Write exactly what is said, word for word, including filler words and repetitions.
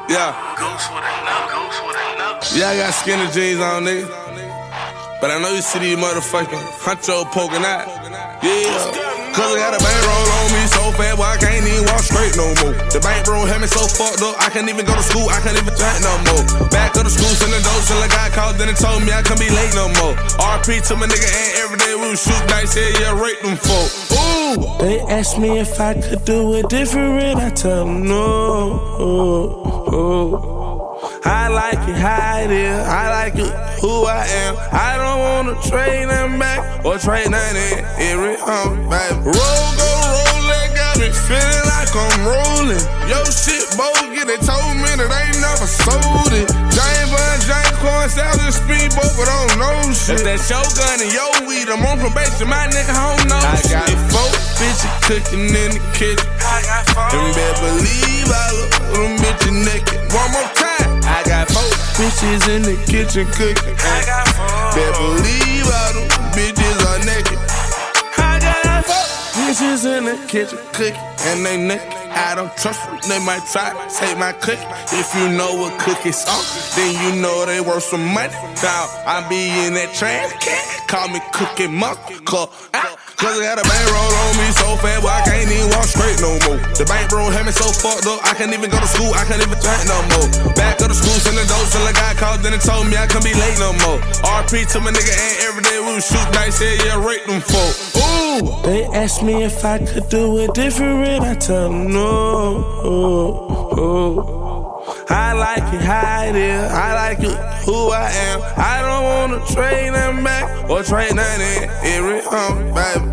Yeah. Goose with a nut, goose with a nut. Yeah, I got skinny jeans on, nigga. But I know you see these motherfucking huncho poking out. Yeah. Cause I got a bankroll on me so fat, boy, I can't even walk straight no more. The bankroll had me so fucked up, I can't even go to school, I can't even drink no more. Back of the school, sending dope till I got called, then it told me I couldn't be late no more. R P to my nigga, and every day we was shoot dice, yeah, yeah, rape them folk. Ooh! They asked me if I could do it different, I tell them no. Oh, oh. I like it how it is, I like it who I am. I don't wanna trade them back or trade nothing every home, baby. Roll, go, roll, that got me feeling like I'm rolling. Yo, shit, bogus, they told me that they never sold it. Jane Bun, Jane Corn, Southern Speedboat, but I don't know shit. If that show gun and yo weed, I'm on probation, my nigga home no I shit. I got four bitches cooking in the kitchen. I got four. And better believe I look them bitches naked. One more time. I got four bitches in the kitchen cooking. I got four. Better believe all them bitches are naked. I got four Bitches in the kitchen cooking, and they naked. I don't trust them, they might try to take my cookie. If you know what cookies are, then you know they worth some money. Now I be in that trash can, call me Cookie Monkey. Cause I Cause I got a bankroll on me so fat, boy, I can't even walk straight no more. The bankroll had me so fucked up, I can't even go to school, I can't even drink no more. Back of the school, sending dope till I got called, then it told me I couldn't be late no more. R P to my nigga, and every day we was shoot dice, yeah, yeah, rape them folk. Ooh! They asked me if I could do it different, I tell them no. Oh, oh. I like it how it is, I like it who I am. I don't wanna trade them back or trade nothing every home, baby.